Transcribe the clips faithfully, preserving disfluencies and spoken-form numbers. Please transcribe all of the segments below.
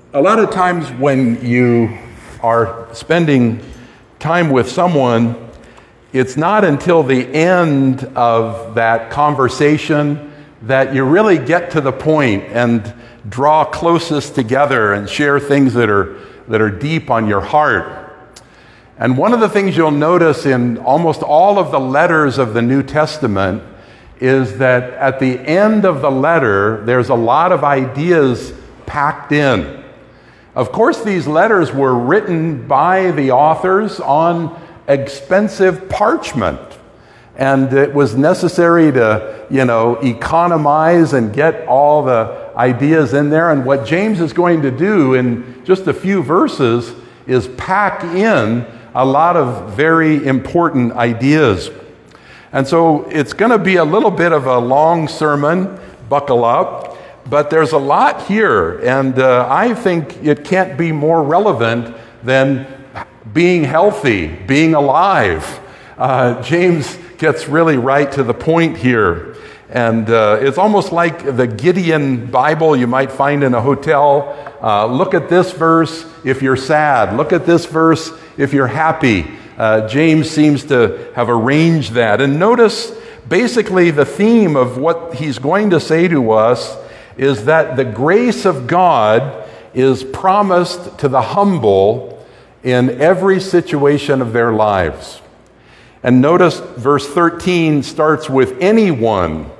A lot of times when you are spending time with someone, it's not until the end of that conversation that you really get to the point and draw closest together and share things that are that are deep on your heart. And one of the things you'll notice in almost all of the letters of the New Testament is that at the end of the letter, there's a lot of ideas packed in. Of course, these letters were written by the authors on expensive parchment, and it was necessary to, you know, economize and get all the ideas in there. And what James is going to do in just a few verses is pack in a lot of very important ideas. And so it's going to be a little bit of a long sermon, buckle up, but there's a lot here, and uh, I think it can't be more relevant than being healthy, being alive. Uh, James gets really right to the point here. And uh, it's almost like the Gideon Bible you might find in a hotel. Uh, look at this verse if you're sad. Look at this verse if you're happy. Uh, James seems to have arranged that. And notice basically the theme of what he's going to say to us is that the grace of God is promised to the humble in every situation of their lives. And notice verse thirteen starts with anyone,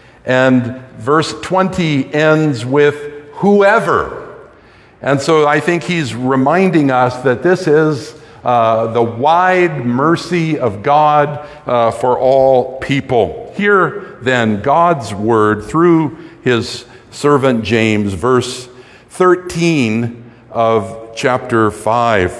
and verse twenty ends with whoever. And so I think he's reminding us that this is uh, the wide mercy of God uh, for all people. Hear then God's word through his servant James, verse thirteen of chapter five.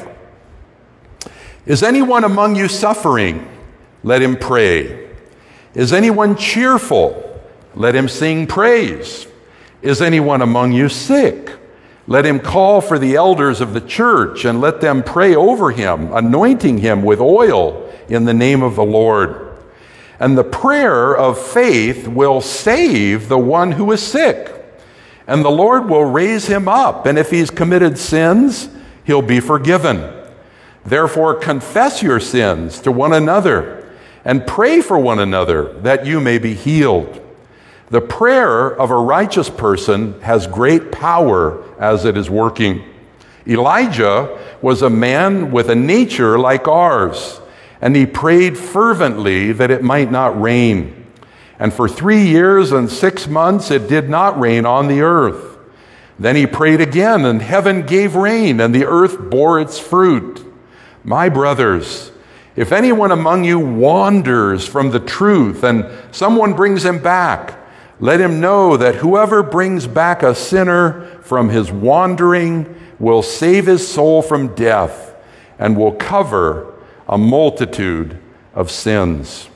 Is anyone among you suffering? Let him pray. Is anyone cheerful? Let him sing praise. Is anyone among you sick? Let him call for the elders of the church and let them pray over him, anointing him with oil in the name of the Lord. And the prayer of faith will save the one who is sick, and the Lord will raise him up, and if he's committed sins, he'll be forgiven. Therefore, confess your sins to one another and pray for one another that you may be healed. The prayer of a righteous person has great power as it is working. Elijah was a man with a nature like ours, and he prayed fervently that it might not rain. And for three years and six months it did not rain on the earth. Then he prayed again, and heaven gave rain, and the earth bore its fruit. My brothers, if anyone among you wanders from the truth and someone brings him back, let him know that whoever brings back a sinner from his wandering will save his soul from death and will cover a multitude of sins.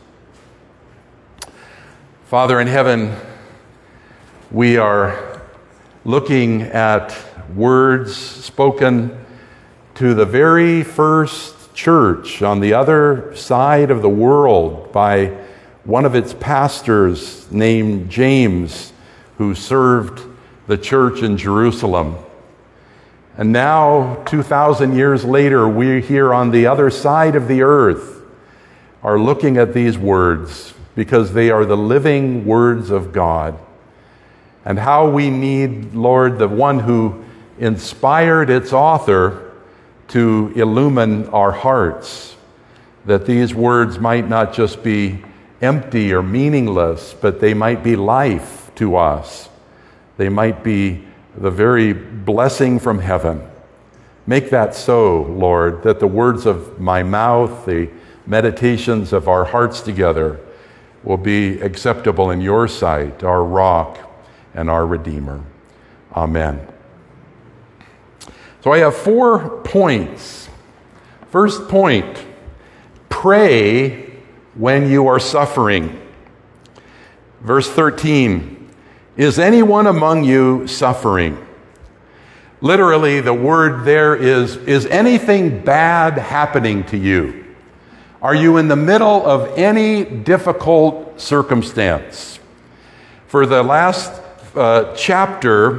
Father in heaven, we are looking at words spoken to the very first church on the other side of the world by one of its pastors named James, who served the church in Jerusalem. And now, two thousand years later, we here on the other side of the earth are looking at these words because they are the living words of God. And how we need, Lord, the one who inspired its author to illumine our hearts, that these words might not just be empty or meaningless, but they might be life to us. They might be the very blessing from heaven. Make that so, Lord, that the words of my mouth, the meditations of our hearts together will be acceptable in your sight, our rock and our Redeemer. Amen. So I have four points. First point, pray when you are suffering. Verse thirteen, is anyone among you suffering? Literally, the word there is, is anything bad happening to you? Are you in the middle of any difficult circumstance? For the last uh, chapter,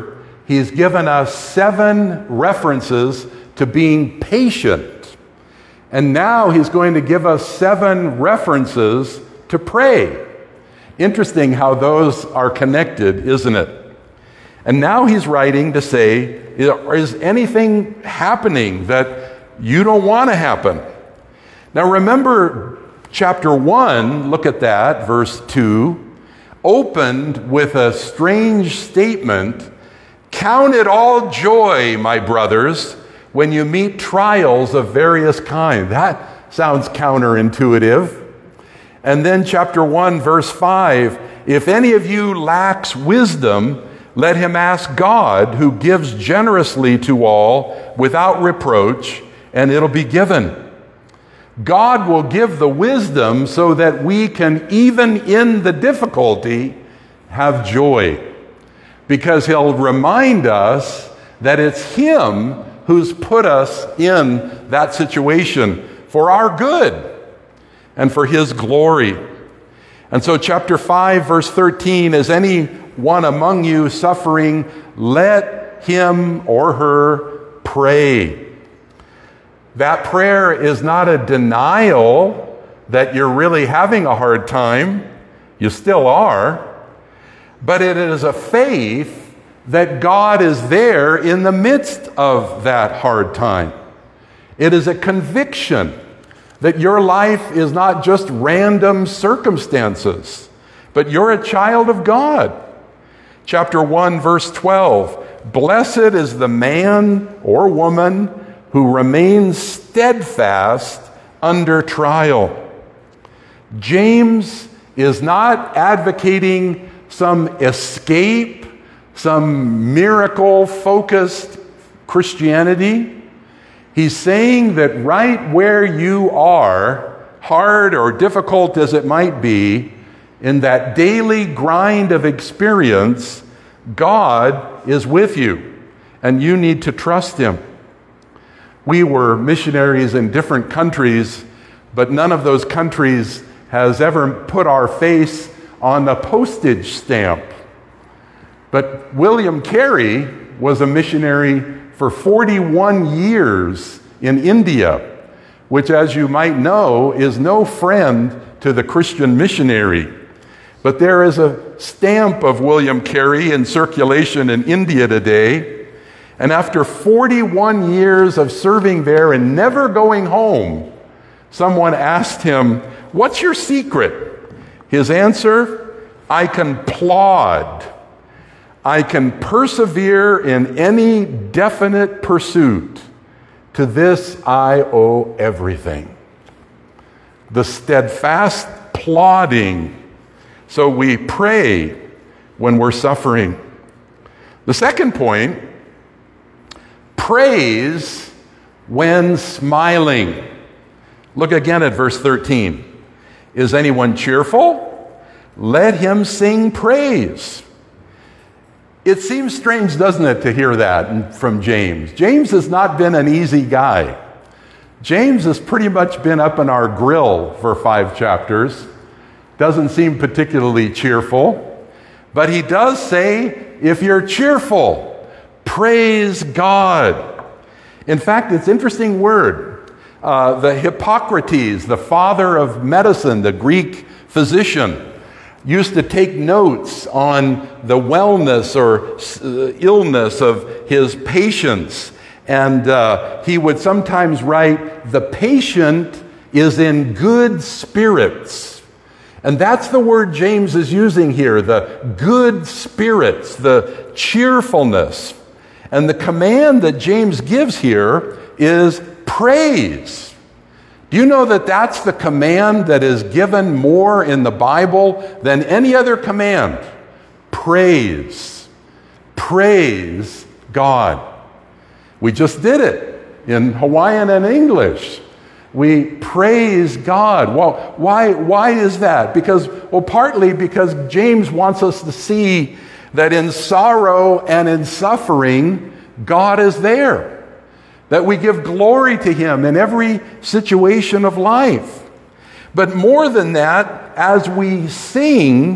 he's given us seven references to being patient. And now he's going to give us seven references to pray. Interesting how those are connected, isn't it? And now he's writing to say, is anything happening that you don't want to happen? Now remember, chapter one, look at that, verse two, opened with a strange statement. Count it all joy, my brothers, when you meet trials of various kinds. That sounds counterintuitive. And then chapter one, verse five, if any of you lacks wisdom, let him ask God, who gives generously to all without reproach, and it'll be given. God will give the wisdom so that we can, even in the difficulty, have joy. Because he'll remind us that it's him who's put us in that situation for our good and for his glory. And so chapter five, verse thirteen, is anyone among you suffering, let him or her pray. That prayer is not a denial that you're really having a hard time. You still are. But it is a faith that God is there in the midst of that hard time. It is a conviction that your life is not just random circumstances, but you're a child of God. Chapter one, verse twelve, blessed is the man or woman who remains steadfast under trial. James is not advocating some escape, some miracle-focused Christianity. He's saying that right where you are, hard or difficult as it might be, in that daily grind of experience, God is with you, and you need to trust him. We were missionaries in different countries, but none of those countries has ever put our face on a postage stamp. But William Carey was a missionary for forty-one years in India, which, as you might know, is no friend to the Christian missionary. But there is a stamp of William Carey in circulation in India today. And after forty-one years of serving there and never going home, someone asked him, "What's your secret?" His answer, "I can plod. I can persevere in any definite pursuit. To this I owe everything." The steadfast plodding. So we pray when we're suffering. The second point, praise when smiling. Look again at verse thirteen. Is anyone cheerful? Let him sing praise. It seems strange, doesn't it, to hear that from James. James has not been an easy guy. James has pretty much been up in our grill for five chapters. Doesn't seem particularly cheerful. But he does say, if you're cheerful, praise God. In fact, it's an interesting word. Uh, the Hippocrates, the father of medicine, the Greek physician, used to take notes on the wellness or uh, illness of his patients. And uh, he would sometimes write, the patient is in good spirits. And that's the word James is using here, the good spirits, the cheerfulness. And the command that James gives here is praise. Do you know that that's the command that is given more in the Bible than any other command? Praise. Praise God. We just did it in Hawaiian and English. We praise God. Well, why, why is that? Because, well, partly because James wants us to see that in sorrow and in suffering, God is there. That we give glory to him in every situation of life. But more than that, as we sing,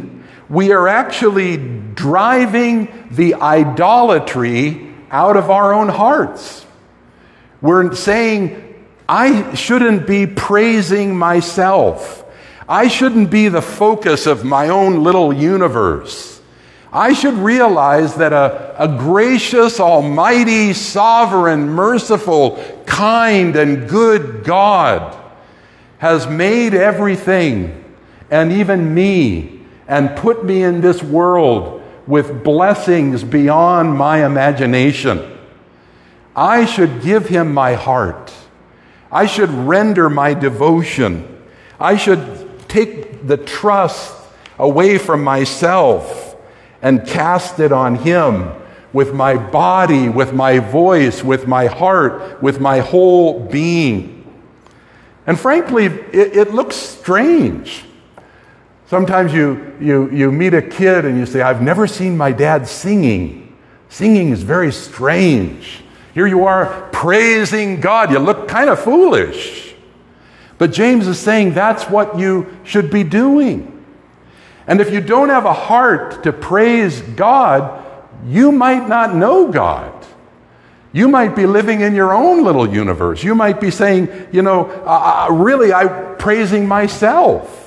we are actually driving the idolatry out of our own hearts. We're saying, I shouldn't be praising myself. I shouldn't be the focus of my own little universe. I should realize that a, a gracious, almighty, sovereign, merciful, kind, and good God has made everything, and even me, and put me in this world with blessings beyond my imagination. I should give him my heart. I should render my devotion. I should take the trust away from myself and cast it on him with my body, with my voice, with my heart, with my whole being. And frankly, it, it looks strange. Sometimes you, you, you meet a kid and you say, I've never seen my dad singing. Singing is very strange. Here you are praising God. You look kind of foolish. But James is saying that's what you should be doing. And if you don't have a heart to praise God, you might not know God. You might be living in your own little universe. You might be saying, you know, uh, really, I'm praising myself.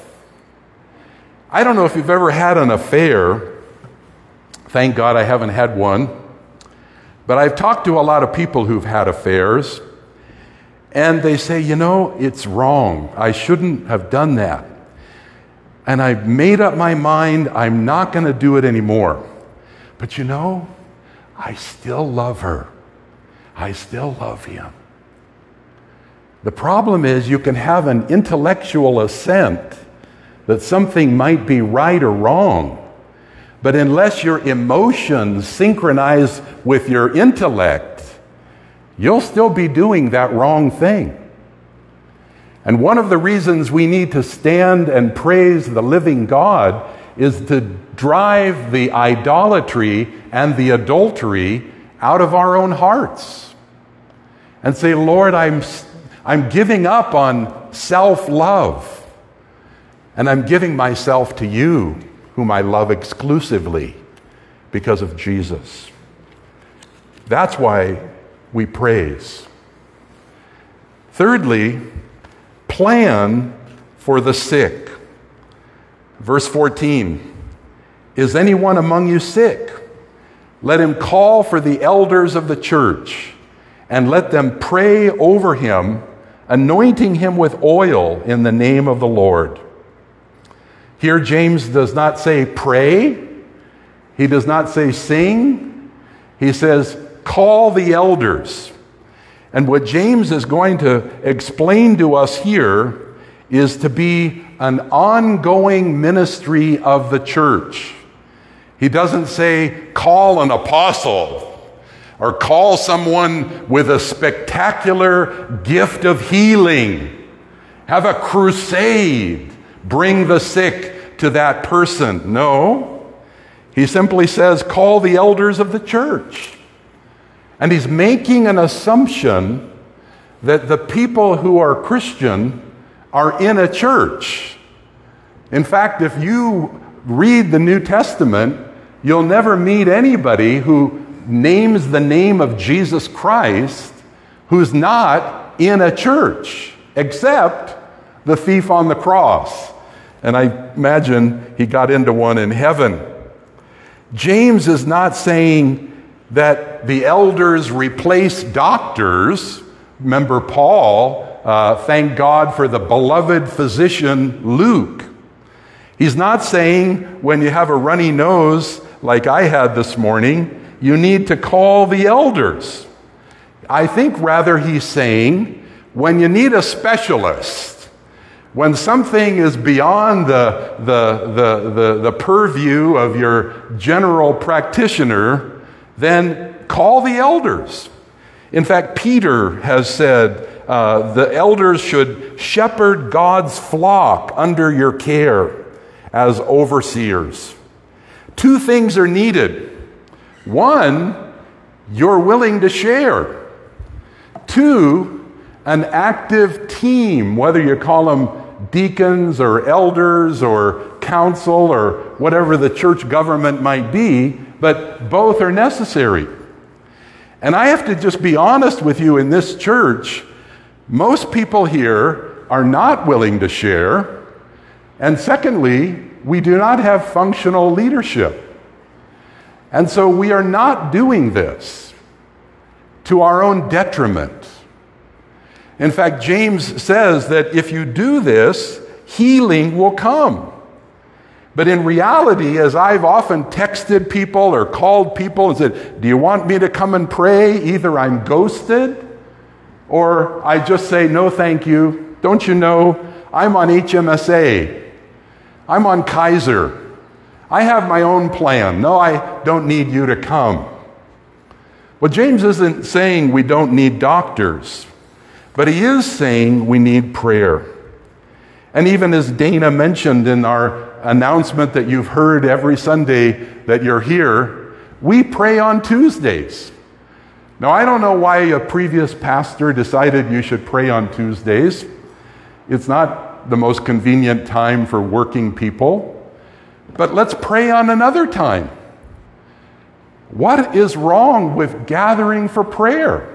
I don't know if you've ever had an affair. Thank God I haven't had one. But I've talked to a lot of people who've had affairs, and they say, you know, it's wrong. I shouldn't have done that. And I've made up my mind, I'm not going to do it anymore. But you know, I still love her. I still love him. The problem is you can have an intellectual assent that something might be right or wrong, but unless your emotions synchronize with your intellect, you'll still be doing that wrong thing. And one of the reasons we need to stand and praise the living God is to drive the idolatry and the adultery out of our own hearts. And say, Lord, I'm, I'm giving up on self-love, and I'm giving myself to you, whom I love exclusively because of Jesus. That's why we praise. Thirdly, plan for the sick. Verse fourteen, is anyone among you sick? Let him call for the elders of the church, and let them pray over him, anointing him with oil in the name of the Lord. Here, James does not say pray. He does not say sing. He says call the elders. And what James is going to explain to us here is to be an ongoing ministry of the church. He doesn't say call an apostle, or call someone with a spectacular gift of healing. Have a crusade. Bring the sick to that person. No. He simply says, call the elders of the church. And he's making an assumption that the people who are Christian are in a church. In fact, if you read the New Testament, you'll never meet anybody who names the name of Jesus Christ who's not in a church, except the thief on the cross. And I imagine he got into one in heaven. James is not saying that the elders replace doctors. Remember Paul, uh, thank God for the beloved physician Luke. He's not saying when you have a runny nose like I had this morning, you need to call the elders. I think rather he's saying when you need a specialist, when something is beyond the, the, the, the, the purview of your general practitioner, then call the elders. In fact, Peter has said uh, the elders should shepherd God's flock under your care as overseers. Two things are needed. One, you're willing to share. Two, an active team, whether you call them deacons or elders or council or whatever the church government might be, but both are necessary. And I have to just be honest with you, in this church, most people here are not willing to share. And secondly, we do not have functional leadership. And so we are not doing this to our own detriment. In fact, James says that if you do this, healing will come. But in reality, as I've often texted people or called people and said, do you want me to come and pray? Either I'm ghosted or I just say, no, thank you. Don't you know, I'm on H M S A. I'm on Kaiser. I have my own plan. No, I don't need you to come. Well, James isn't saying we don't need doctors, but he is saying we need prayer. And even as Dana mentioned in our announcement that you've heard every Sunday that you're here, we pray on Tuesdays. Now, I don't know why a previous pastor decided you should pray on Tuesdays. It's not the most convenient time for working people, but let's pray on another time. What is wrong with gathering for prayer?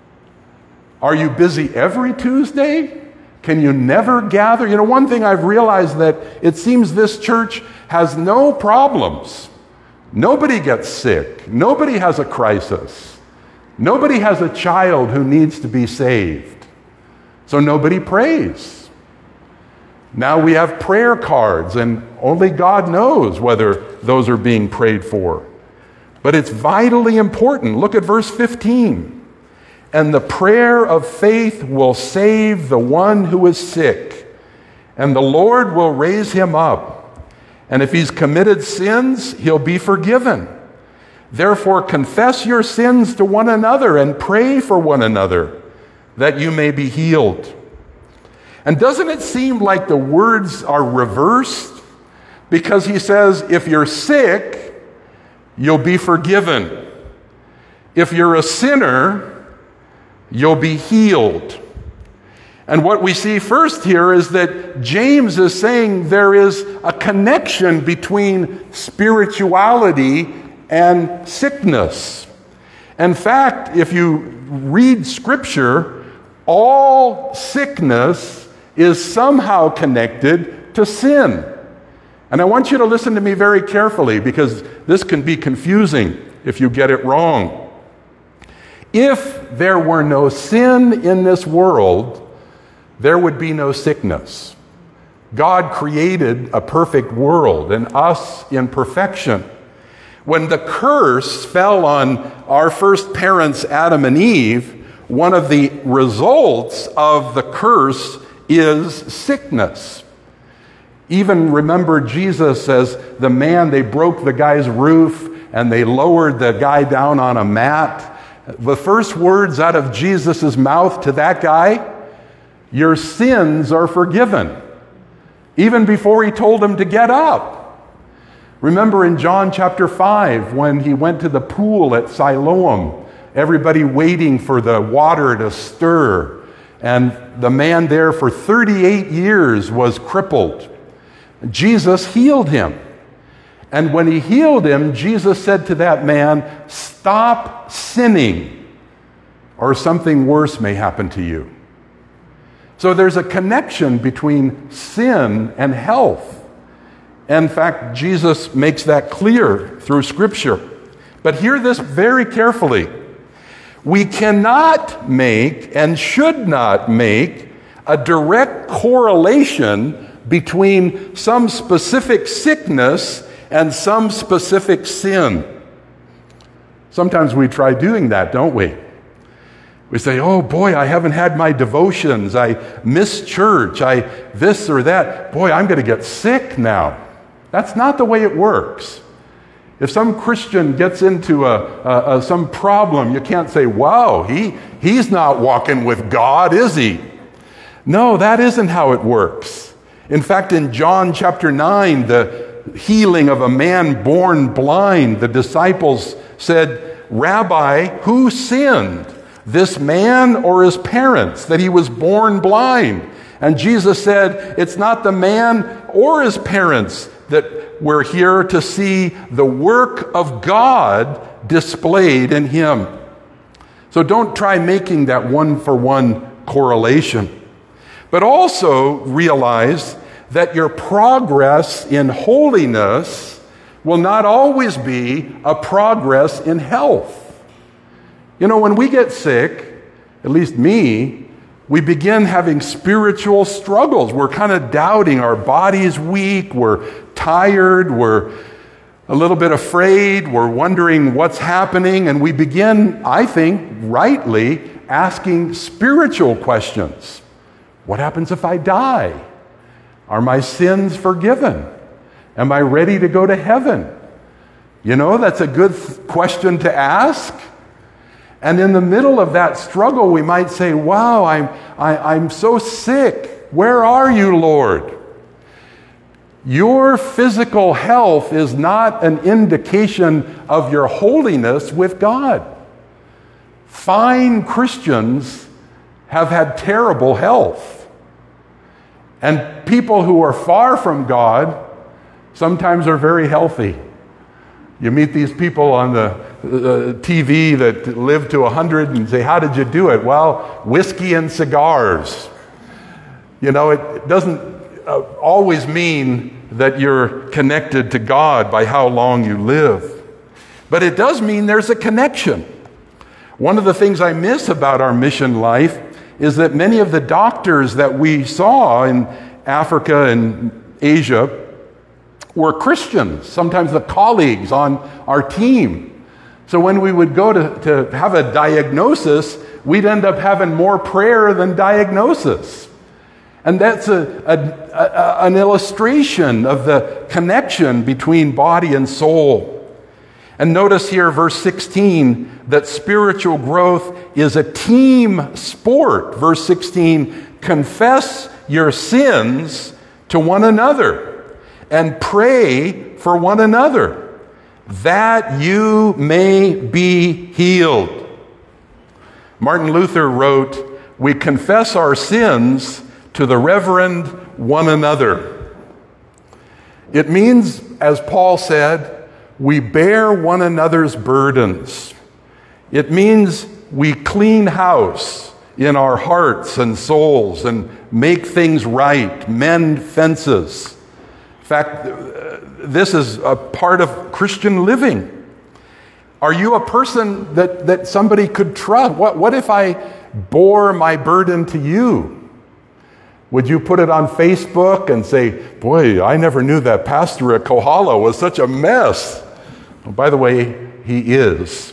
Are you busy every Tuesday? Can you never gather? You know, one thing I've realized that it seems this church has no problems. Nobody gets sick. Nobody has a crisis. Nobody has a child who needs to be saved. So nobody prays. Now we have prayer cards, and only God knows whether those are being prayed for. But it's vitally important. Look at verse fifteen. And the prayer of faith will save the one who is sick, and the Lord will raise him up. And if he's committed sins, he'll be forgiven. Therefore, confess your sins to one another and pray for one another, that you may be healed. And doesn't it seem like the words are reversed? Because he says, if you're sick, you'll be forgiven. If you're a sinner, you'll be healed. And what we see first here is that James is saying there is a connection between spirituality and sickness. In fact, if you read Scripture, all sickness is somehow connected to sin. And I want you to listen to me very carefully, because this can be confusing if you get it wrong. If there were no sin in this world, there would be no sickness. God created a perfect world and us in perfection. When the curse fell on our first parents, Adam and Eve, one of the results of the curse is sickness. Even remember Jesus as the man, they broke the guy's roof and they lowered the guy down on a mat. The first words out of Jesus' mouth to that guy, your sins are forgiven. Even before he told him to get up. Remember in John chapter five, when he went to the pool at Siloam, everybody waiting for the water to stir. And the man there for thirty-eight years was crippled. Jesus healed him. And when he healed him, Jesus said to that man, stop sinning, or something worse may happen to you. So there's a connection between sin and health. In fact, Jesus makes that clear through Scripture. But hear this very carefully. We cannot make and should not make a direct correlation between some specific sickness and some specific sin. Sometimes we try doing that, don't we? We say, oh boy, I haven't had my devotions. I miss church. I this or that. Boy, I'm going to get sick now. That's not the way it works. If some Christian gets into a, a, a some problem, you can't say, wow, he, he's not walking with God, is he? No, that isn't how it works. In fact, in John chapter nine, the healing of a man born blind, the disciples said, Rabbi, who sinned, this man or his parents, that he was born blind? And Jesus said, it's not the man or his parents that we're here to see the work of God displayed in Him. So don't try making that one-for-one correlation. But also realize that your progress in holiness will not always be a progress in health. You know, when we get sick, at least me, we begin having spiritual struggles. We're kind of doubting. Our body's weak. We're tired. We're a little bit afraid. We're wondering what's happening. And we begin, I think, rightly, asking spiritual questions. What happens if I die? Are my sins forgiven? Am I ready to go to heaven? You know, that's a good th- question to ask. And in the middle of that struggle, we might say, wow, I'm, I, I'm so sick. Where are you, Lord? Your physical health is not an indication of your holiness with God. Fine Christians have had terrible health. And people who are far from God sometimes are very healthy. You meet these people on the uh, T V that live to one hundred and say, how did you do it? Well, whiskey and cigars. You know, it doesn't uh, always mean that you're connected to God by how long you live. But it does mean there's a connection. One of the things I miss about our mission life is that many of the doctors that we saw in Africa and Asia were Christians, sometimes the colleagues on our team. So when we would go to, to have a diagnosis, we'd end up having more prayer than diagnosis. And that's a, a, a, an illustration of the connection between body and soul. And notice here, verse sixteen, that spiritual growth is a team sport. Verse sixteen, confess your sins to one another and pray for one another, that you may be healed. Martin Luther wrote, we confess our sins to the Reverend one another. It means, as Paul said, we bear one another's burdens. It means we clean house in our hearts and souls and make things right, mend fences. In fact, this is a part of Christian living. Are you a person that, that somebody could trust? What, what if I bore my burden to you? Would you put it on Facebook and say, boy, I never knew that pastor at Kohala was such a mess? Well, by the way, he is.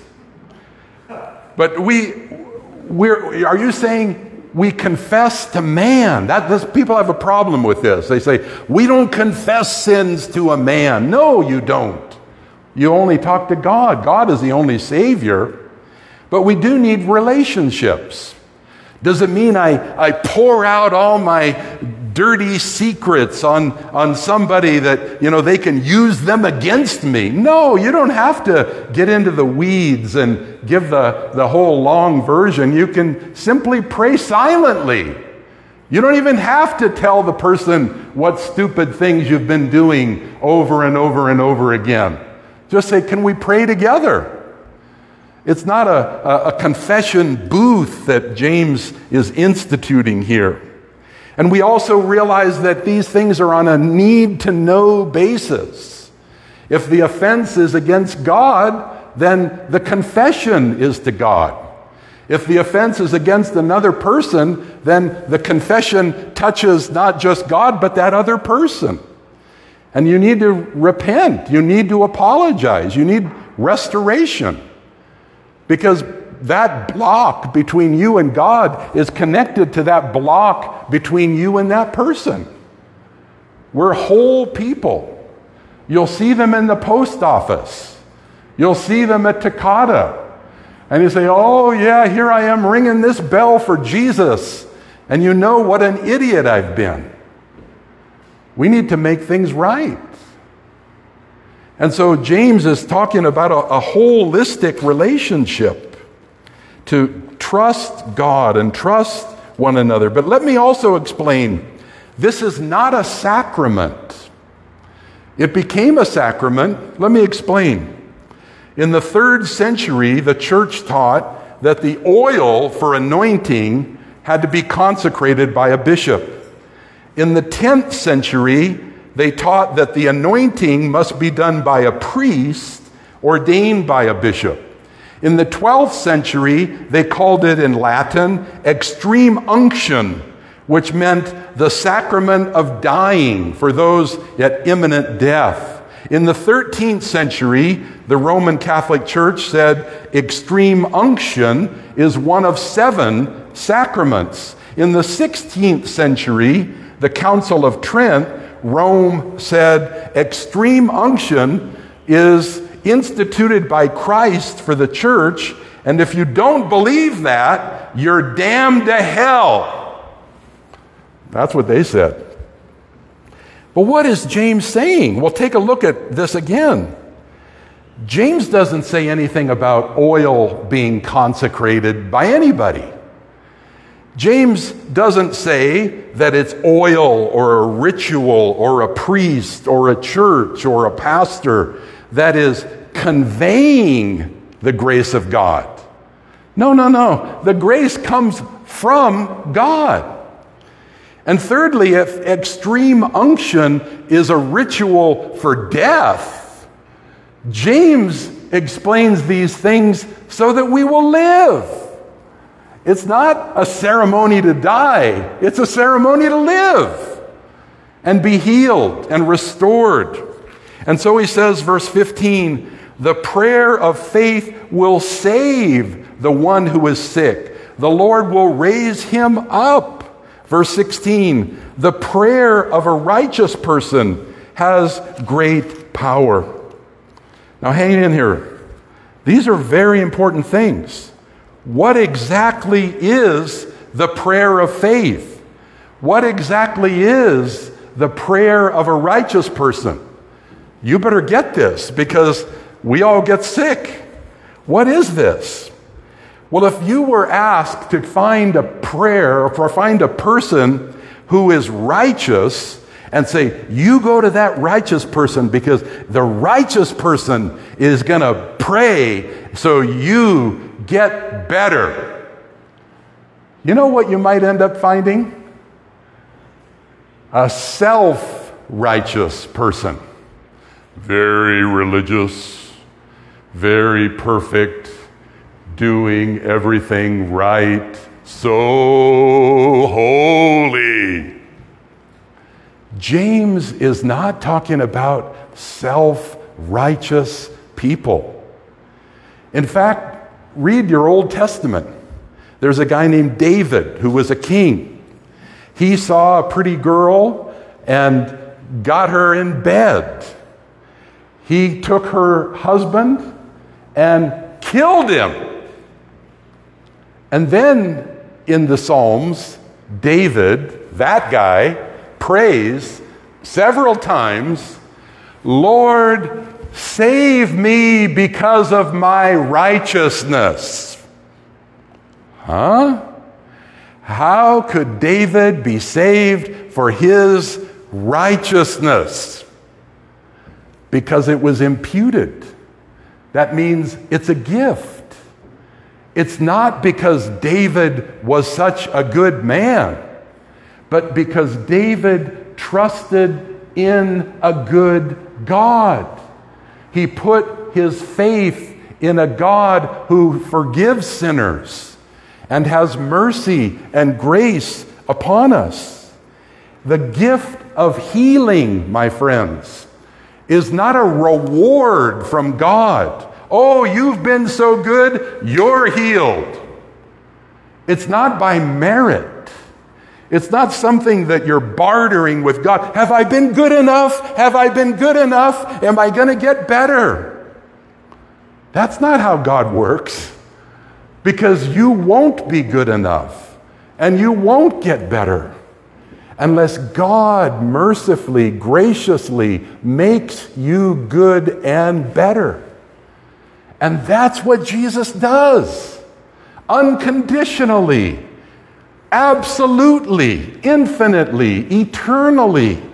But we, we're, are you saying we confess to man? That this, people have a problem with this. They say, we don't confess sins to a man. No, you don't. You only talk to God. God is the only Savior. But we do need relationships. Does it mean I, I pour out all my dirty secrets on, on somebody that, you know, they can use them against me? No, you don't have to get into the weeds and give the, the whole long version. You can simply pray silently. You don't even have to tell the person what stupid things you've been doing over and over and over again. Just say, can we pray together? It's not a, a, a confession booth that James is instituting here. And we also realize that these things are on a need-to-know basis. If the offense is against God, then the confession is to God. If the offense is against another person, then the confession touches not just God, but that other person. And you need to repent. You need to apologize. You need restoration. Because that block between you and God is connected to that block between you and that person. We're whole people. You'll see them in the post office. You'll see them at Takata. And you say, oh yeah, here I am ringing this bell for Jesus. And you know what an idiot I've been. We need to make things right. And so James is talking about a, a holistic relationship to trust God and trust one another. But let me also explain, this is not a sacrament. It became a sacrament. Let me explain. In the third century, the church taught that the oil for anointing had to be consecrated by a bishop. In the tenth century, they taught that the anointing must be done by a priest ordained by a bishop. In the twelfth century, they called it in Latin extreme unction, which meant the sacrament of dying for those at imminent death. In the thirteenth century, the Roman Catholic Church said extreme unction is one of seven sacraments. In the sixteenth century, the Council of Trent, Rome said extreme unction is instituted by Christ for the church, and if you don't believe that, you're damned to hell. That's what they said. But what is James saying? Well, take a look at this again. James doesn't say anything about oil being consecrated by anybody. James doesn't say that it's oil or a ritual or a priest or a church or a pastor that is conveying the grace of God. No, no, no. The grace comes from God. And thirdly, if extreme unction is a ritual for death, James explains these things so that we will live. It's not a ceremony to die. It's a ceremony to live and be healed and restored. And so he says, verse fifteen, the prayer of faith will save the one who is sick. The Lord will raise him up. Verse sixteen, the prayer of a righteous person has great power. Now hang in here. These are very important things. What exactly is the prayer of faith? What exactly is the prayer of a righteous person? You better get this, because we all get sick. What is this? Well, if you were asked to find a prayer or find a person who is righteous and say, you go to that righteous person because the righteous person is going to pray so you get better. You know what you might end up finding? A self-righteous person. Very religious, very perfect, doing everything right, so holy. James is not talking about self-righteous people. In fact, read your Old Testament. There's a guy named David who was a king. He saw a pretty girl and got her in bed. He took her husband and killed him. And then in the Psalms, David, that guy, prays several times, Lord, save me because of my righteousness. Huh? How could David be saved for his righteousness? Because it was imputed. That means it's a gift. It's not because David was such a good man, but because David trusted in a good God. He put his faith in a God who forgives sinners and has mercy and grace upon us. The gift of healing, my friends, is not a reward from God. Oh, you've been so good, you're healed. It's not by merit. It's not something that you're bartering with God. Have I been good enough? Have I been good enough? Am I going to get better? That's not how God works, because you won't be good enough and you won't get better unless God mercifully, graciously makes you good and better. And that's what Jesus does. Unconditionally, absolutely, infinitely, eternally.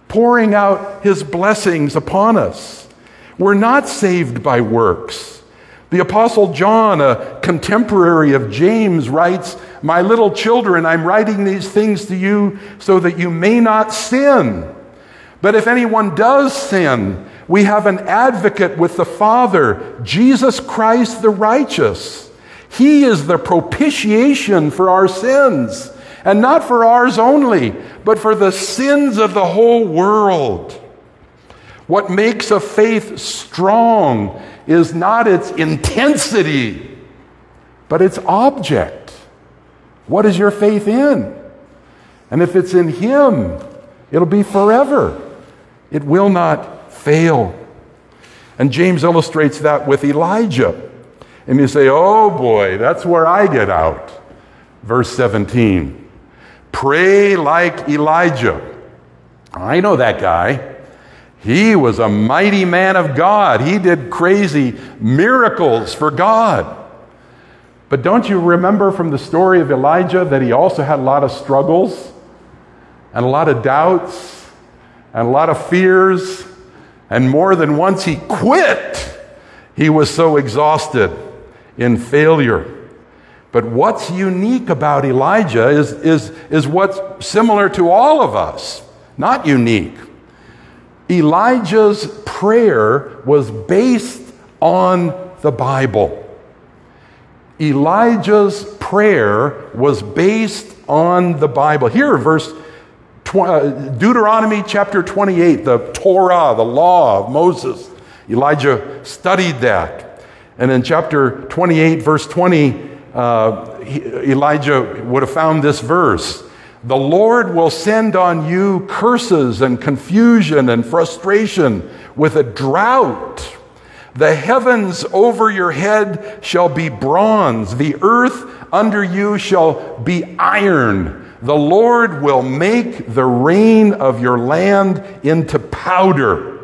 pouring out his blessings upon us. We're not saved by works. The Apostle John, a contemporary of James, writes, "My little children, I'm writing these things to you so that you may not sin. But if anyone does sin, we have an advocate with the Father, Jesus Christ the righteous. He is the propitiation for our sins, and not for ours only, but for the sins of the whole world." What makes a faith strong is not its intensity, but its object. What is your faith in? And if it's in Him, it'll be forever. It will not fail. And James illustrates that with Elijah. And you say, oh boy, that's where I get out. Verse seventeen, pray like Elijah. I know that guy. He was a mighty man of God. He did crazy miracles for God. But don't you remember from the story of Elijah that he also had a lot of struggles and a lot of doubts and a lot of fears, and more than once he quit. He was so exhausted in failure. But what's unique about Elijah is, is, is what's similar to all of us, not unique. Elijah's prayer was based on the Bible. Elijah's prayer was based on the Bible. Here, verse Deuteronomy chapter twenty-eight, the Torah, the law of Moses. Elijah studied that. And in chapter twenty-eight, verse twenty, uh, he, Elijah would have found this verse. The Lord will send on you curses and confusion and frustration with a drought. The heavens over your head shall be bronze. The earth under you shall be iron. The Lord will make the rain of your land into powder.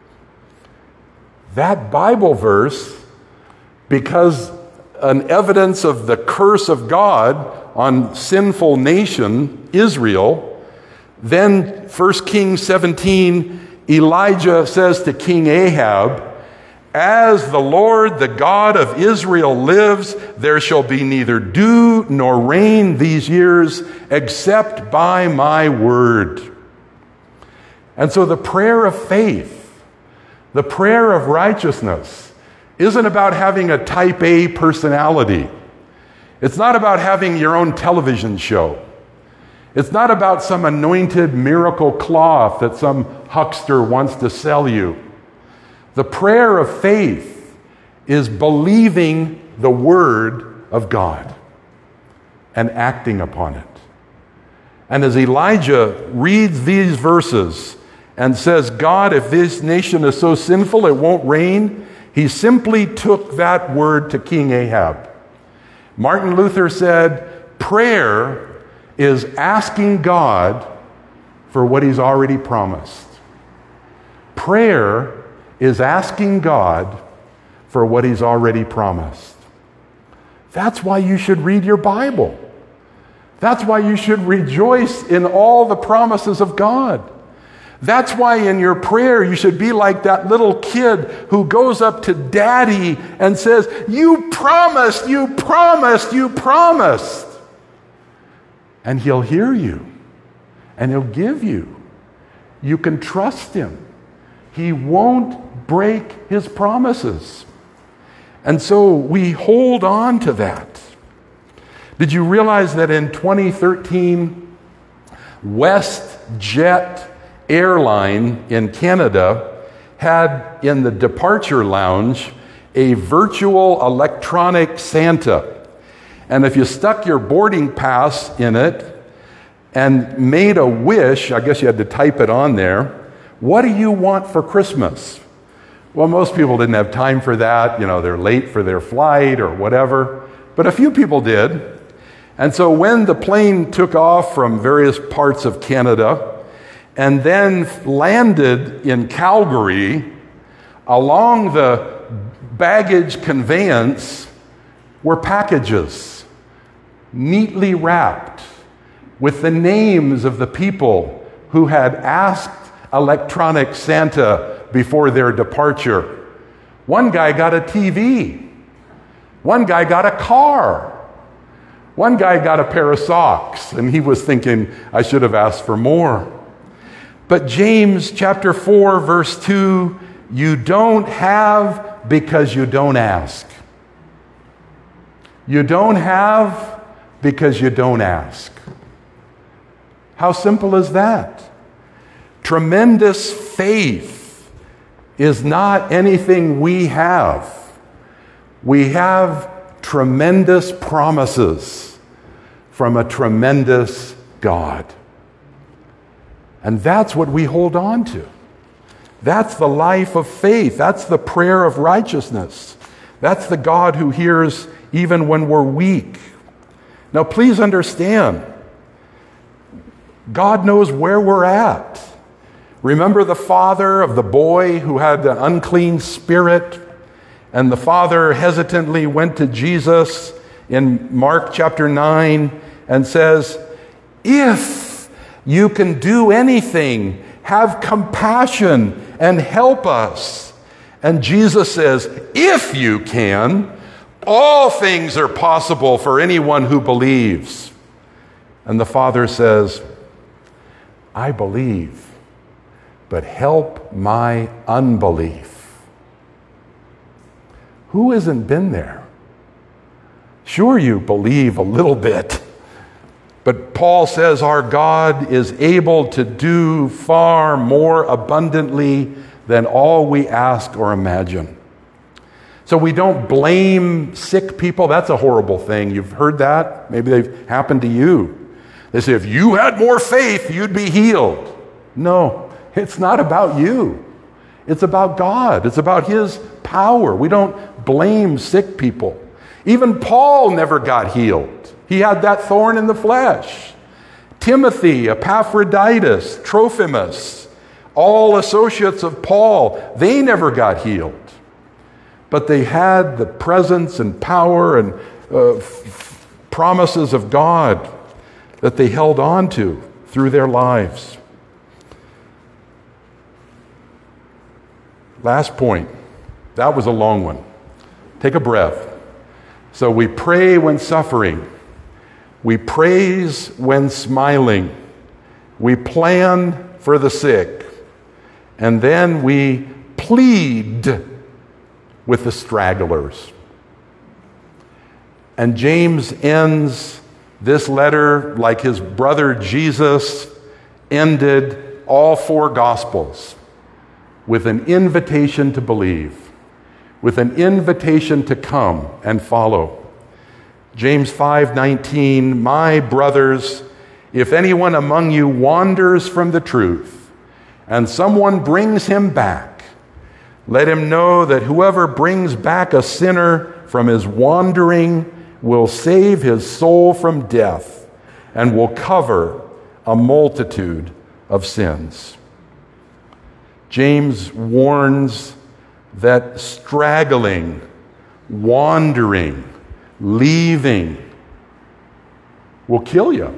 That Bible verse, because an evidence of the curse of God on sinful nation, Israel, then First Kings seventeen, Elijah says to King Ahab, as the Lord, the God of Israel lives, there shall be neither dew nor rain these years except by my word. And so the prayer of faith, the prayer of righteousness, isn't about having a type A personality. It's not about having your own television show. It's not about some anointed miracle cloth that some huckster wants to sell you. The prayer of faith is believing the word of God and acting upon it. And as Elijah reads these verses and says, God, if this nation is so sinful it won't rain, he simply took that word to King Ahab. Martin Luther said, prayer is asking God for what he's already promised. Prayer is asking God for what he's already promised. That's why you should read your Bible. That's why you should rejoice in all the promises of God. That's why in your prayer you should be like that little kid who goes up to daddy and says, you promised, you promised, you promised. And he'll hear you and he'll give you. You can trust him. He won't break his promises. And so we hold on to that. Did you realize that in twenty thirteen, WestJet Airline in Canada had in the departure lounge a virtual electronic Santa. And if you stuck your boarding pass in it and made a wish, I guess you had to type it on there, what do you want for Christmas? Well, most people didn't have time for that. You know, they're late for their flight or whatever. But a few people did. And so when the plane took off from various parts of Canada and then landed in Calgary, along the baggage conveyance were packages neatly wrapped with the names of the people who had asked electronic Santa before their departure. One guy got a T V. One guy got a car. One guy got a pair of socks, and he was thinking, I should have asked for more. But James chapter four, verse two, you don't have because you don't ask. You don't have because you don't ask. How simple is that? Tremendous faith is not anything we have. We have tremendous promises from a tremendous God. And that's what we hold on to. That's the life of faith. That's the prayer of righteousness. That's the God who hears even when we're weak. Now, please understand, God knows where we're at. Remember the father of the boy who had an unclean spirit? And the father hesitantly went to Jesus in Mark chapter nine and says, if you can do anything, have compassion and help us. And Jesus says, if you can, all things are possible for anyone who believes. And the father says, I believe, but help my unbelief. Who hasn't been there? Sure, you believe a little bit, but Paul says our God is able to do far more abundantly than all we ask or imagine. So we don't blame sick people. That's a horrible thing. You've heard that. Maybe they've happened to you. They say, if you had more faith, you'd be healed. No, it's not about you. It's about God. It's about His power. We don't blame sick people. Even Paul never got healed. He had that thorn in the flesh. Timothy, Epaphroditus, Trophimus, all associates of Paul, they never got healed. But they had the presence and power and uh, f- promises of God that they held on to through their lives. Last point. That was a long one. Take a breath. So we pray when suffering. We praise when smiling. We plan for the sick. And then we plead with the stragglers. And James ends this letter like his brother Jesus ended all four Gospels, with an invitation to believe, with an invitation to come and follow. James five nineteen, my brothers, if anyone among you wanders from the truth, and someone brings him back, let him know that whoever brings back a sinner from his wandering will save his soul from death and will cover a multitude of sins. James warns that straggling, wandering, leaving will kill you.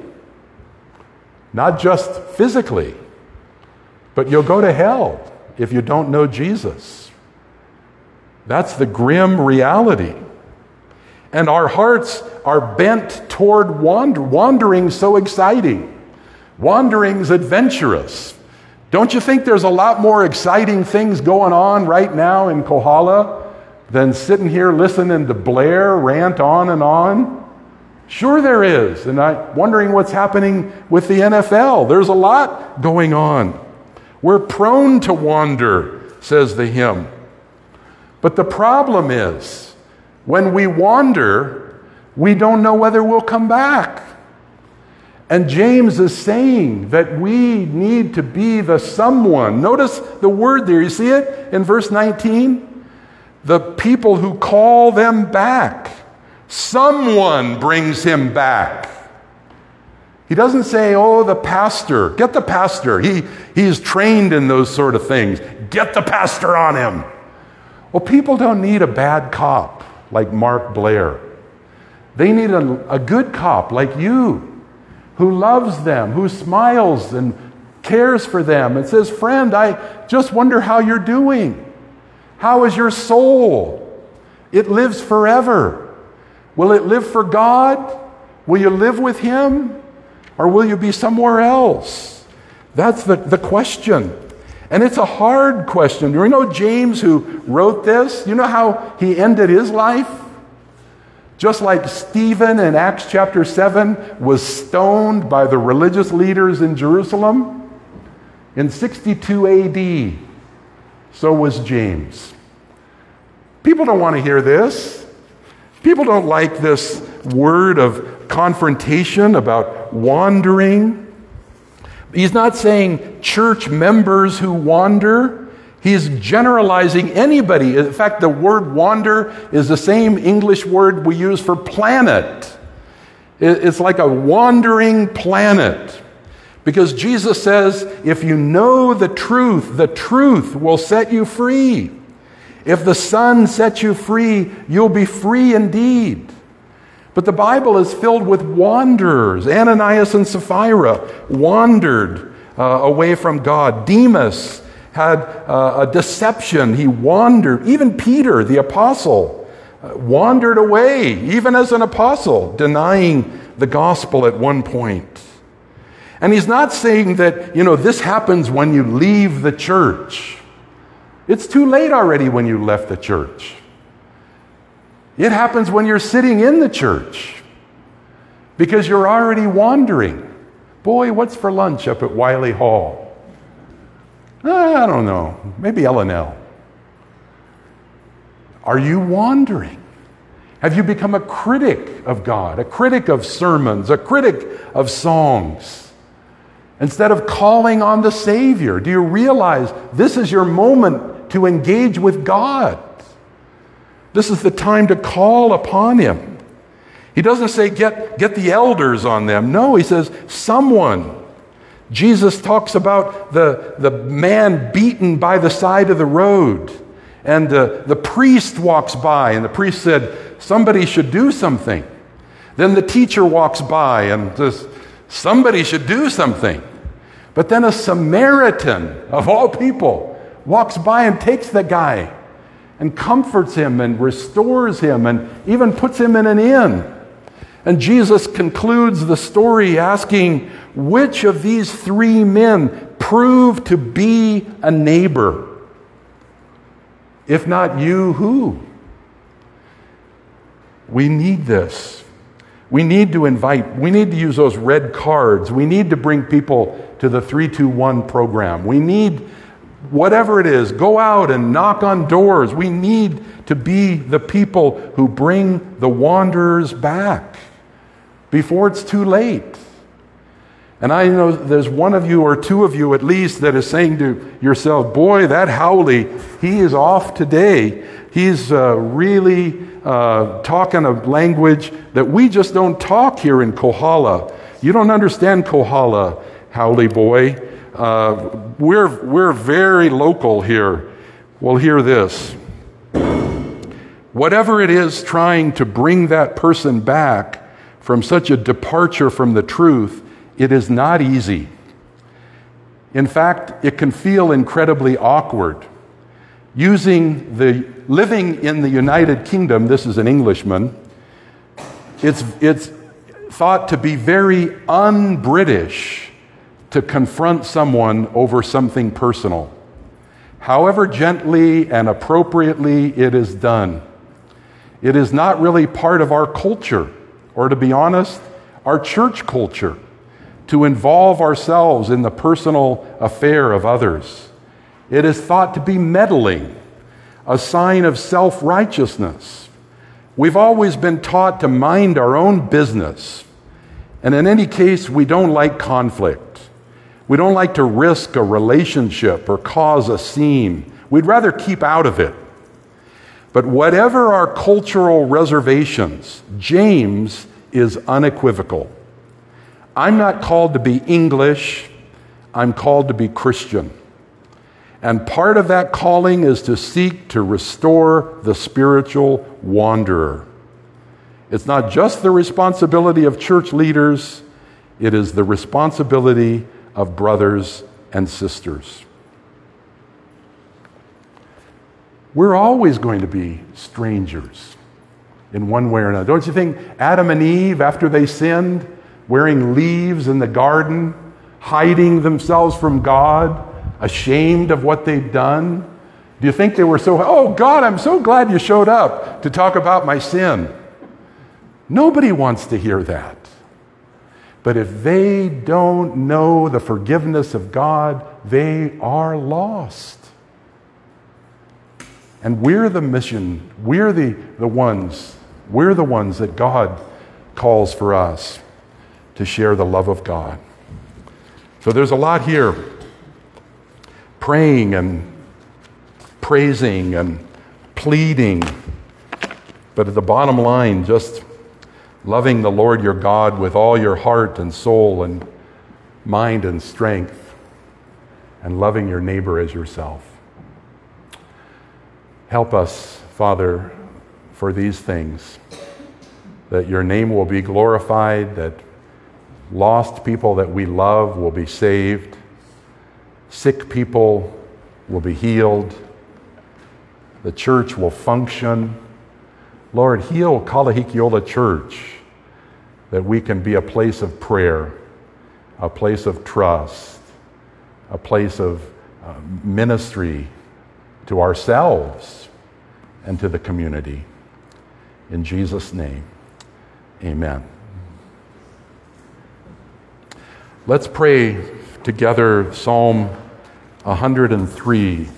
Not just physically, but you'll go to hell if you don't know Jesus. That's the grim reality. And our hearts are bent toward wander. Wandering's so exciting. Wandering's adventurous. Don't you think there's a lot more exciting things going on right now in Kohala than sitting here listening to Blair rant on and on? Sure there is. And I'm wondering what's happening with the N F L. There's a lot going on. We're prone to wander, says the hymn. But the problem is, when we wander, we don't know whether we'll come back. And James is saying that we need to be the someone. Notice the word there. You see it in verse nineteen? The people who call them back. Someone brings him back. He doesn't say, oh, the pastor. Get the pastor. He, he's trained in those sort of things. Get the pastor on him. Well, people don't need a bad cop like Mark Blair. They need a, a good cop like you, who loves them, who smiles and cares for them and says, friend, I just wonder how you're doing. How is your soul? It lives forever. Will it live for God? Will you live with Him? Or will you be somewhere else? That's the, the question. And it's a hard question. Do you know James, who wrote this? You know how he ended his life? Just like Stephen in Acts chapter seven was stoned by the religious leaders in Jerusalem. In sixty-two A D, so was James. People don't want to hear this. People don't like this word of confrontation about wandering. He's not saying church members who wander. He's generalizing anybody. In fact, the word wander is the same English word we use for planet. It's like a wandering planet. Because Jesus says, if you know the truth, the truth will set you free. If the Son sets you free, you'll be free indeed. But the Bible is filled with wanderers. Ananias and Sapphira wandered uh, away from God. Demas had uh, a deception. He wandered. Even Peter, the apostle, uh, wandered away, even as an apostle, denying the gospel at one point. And he's not saying that, you know, this happens when you leave the church. It's too late already when you left the church. It happens when you're sitting in the church because you're already wandering. Boy, what's for lunch up at Wiley Hall? I don't know. Maybe L and L. Are you wandering? Have you become a critic of God, a critic of sermons, a critic of songs? Instead of calling on the Savior, do you realize this is your moment to engage with God? This is the time to call upon Him. He doesn't say get, get the elders on them. No, He says someone. Jesus talks about the, the man beaten by the side of the road. And uh, the priest walks by, and the priest said, somebody should do something. Then the teacher walks by and says, somebody should do something. But then a Samaritan, of all people, walks by and takes the guy and comforts him and restores him and even puts him in an inn. And Jesus concludes the story asking, which of these three men proved to be a neighbor? If not you, who? We need this. We need to invite, we need to use those red cards. We need to bring people to the three two one program. We need, whatever it is, go out and knock on doors. We need to be the people who bring the wanderers back before it's too late. And I know there's one of you or two of you at least that is saying to yourself, boy, that Howley, he is off today. He's uh, really uh, talking a language that we just don't talk here in Kohala. You don't understand Kohala, Howley boy. Uh, we're, we're very local here. Well, hear this. Whatever it is trying to bring that person back from such a departure from the truth, it is not easy. In fact, it can feel incredibly awkward. Using the living in the United Kingdom, this is an Englishman, it's, it's thought to be very un-British to confront someone over something personal. However gently and appropriately it is done, it is not really part of our culture, or to be honest, our church culture, to involve ourselves in the personal affair of others. It is thought to be meddling, a sign of self-righteousness. We've always been taught to mind our own business. And in any case, we don't like conflict. We don't like to risk a relationship or cause a scene. We'd rather keep out of it. But whatever our cultural reservations, James is unequivocal. I'm not called to be English. I'm called to be Christian. And part of that calling is to seek to restore the spiritual wanderer. It's not just the responsibility of church leaders, it is the responsibility of brothers and sisters. We're always going to be strangers in one way or another. Don't you think Adam and Eve, after they sinned, wearing leaves in the garden, hiding themselves from God, ashamed of what they'd done? Do you think they were so, oh God, I'm so glad you showed up to talk about my sin? Nobody wants to hear that. But if they don't know the forgiveness of God, they are lost. And we're the mission, we're the, the ones, we're the ones that God calls for us to share the love of God. So there's a lot here. Praying and praising and pleading. But at the bottom line, just loving the Lord your God with all your heart and soul and mind and strength, and loving your neighbor as yourself. Help us, Father, for these things, that your name will be glorified, that lost people that we love will be saved, sick people will be healed, the church will function. Lord, heal Kalahikiola Church, that we can be a place of prayer, a place of trust, a place of uh, ministry to ourselves and to the community. In Jesus' name, amen. Let's pray together Psalm one hundred three.